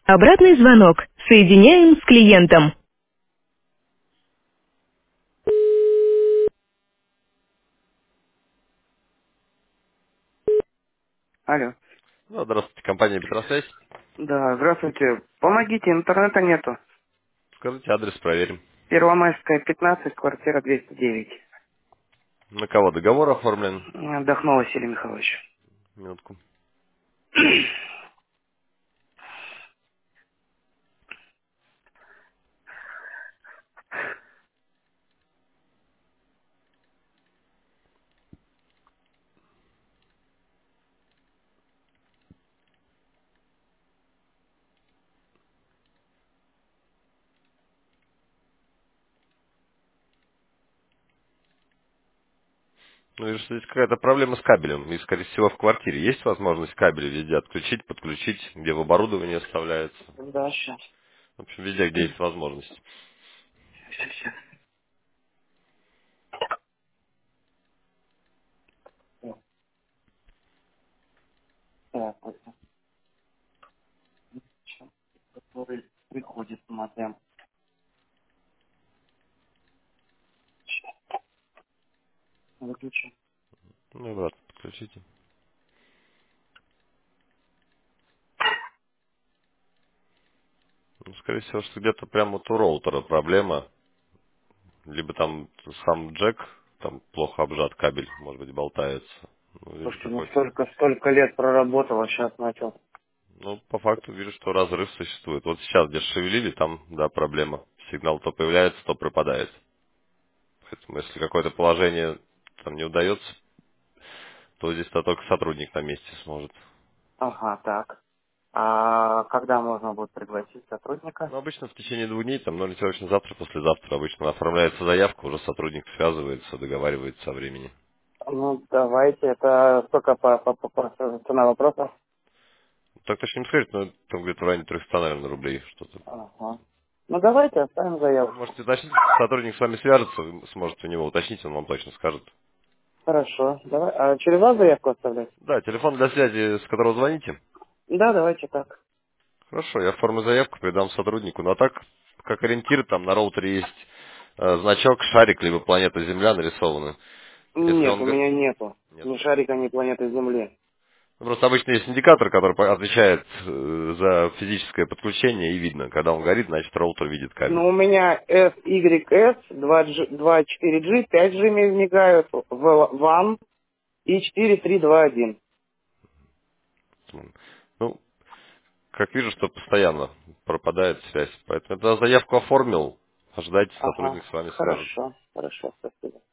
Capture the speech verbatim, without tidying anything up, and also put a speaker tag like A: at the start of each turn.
A: Обратный звонок. Соединяем с клиентом. Алло.
B: Ну, здравствуйте, компания Петросвязь.
A: Да, здравствуйте. Помогите, интернета нету.
B: Скажите, адрес проверим.
A: Первомайская, пятнадцать, квартира двести девять.
B: На кого договор оформлен?
A: Отдохнул Василий Михайлович.
B: Минутку. Ну, вижу, что здесь какая-то проблема с кабелем. И, скорее всего, в квартире есть возможность кабели везде отключить, подключить, где в оборудовании оставляется.
A: Да, сейчас.
B: В общем, везде, где есть возможность.
A: Сейчас, сейчас. Так, вот. Сейчас. Который приходит, смотрим. Выключи.
B: Ну, да, подключите. Ну, скорее всего, что где-то прямо вот у роутера проблема. Либо там сам джек, там плохо обжат кабель, может быть, болтается. Ну, вижу
A: Слушайте, ну
B: такой.
A: столько, столько лет проработал, а сейчас начал.
B: Ну, по факту вижу, что разрыв существует. Вот сейчас где шевелили, там, да, проблема. Сигнал то появляется, то пропадает. Поэтому если какое-то положение там не удается, то здесь -то только сотрудник на месте сможет.
A: Ага, так. А когда можно будет пригласить сотрудника?
B: Но обычно в течение двух дней, там, ну, или точно завтра, послезавтра, обычно оформляется заявка, уже сотрудник связывается, договаривается о времени.
A: Ну, давайте. Это сколько по, по, по, по цена вопроса?
B: Так точно не сказать, но там где-то в районе трехсот, наверное, рублей что-то.
A: Ага. Ну, давайте оставим
B: Ну,
A: заявку.
B: можете уточнить, если сотрудник с вами свяжется, вы сможете у него уточнить, он вам точно скажет.
A: Хорошо. Давай. А через вас заявку оставлять?
B: Да, телефон для связи, с которого звоните.
A: Да, давайте так.
B: Хорошо, я оформлю заявку, передам сотруднику. Ну а так, как ориентир, там на роутере есть э, значок, шарик, либо планета Земля нарисованы. Если
A: Нет,
B: он...
A: у
B: г-
A: меня нету.
B: Нет.
A: Ни шарика, ни планеты Земли.
B: Ну, просто обычно есть индикатор, который по- отвечает э, за физическое подключение, и видно. Когда он горит, значит роутер видит кабель.
A: Ну, у меня эс игрек эс, два джи, два четыре джи, пять джи мигают, ван и четыре три два один.
B: Ну, как вижу, что постоянно пропадает связь. Поэтому я тогда заявку оформил. Ожидайте,
A: Ага.
B: сотрудник с вами свяжется.
A: Хорошо. Хорошо, спасибо.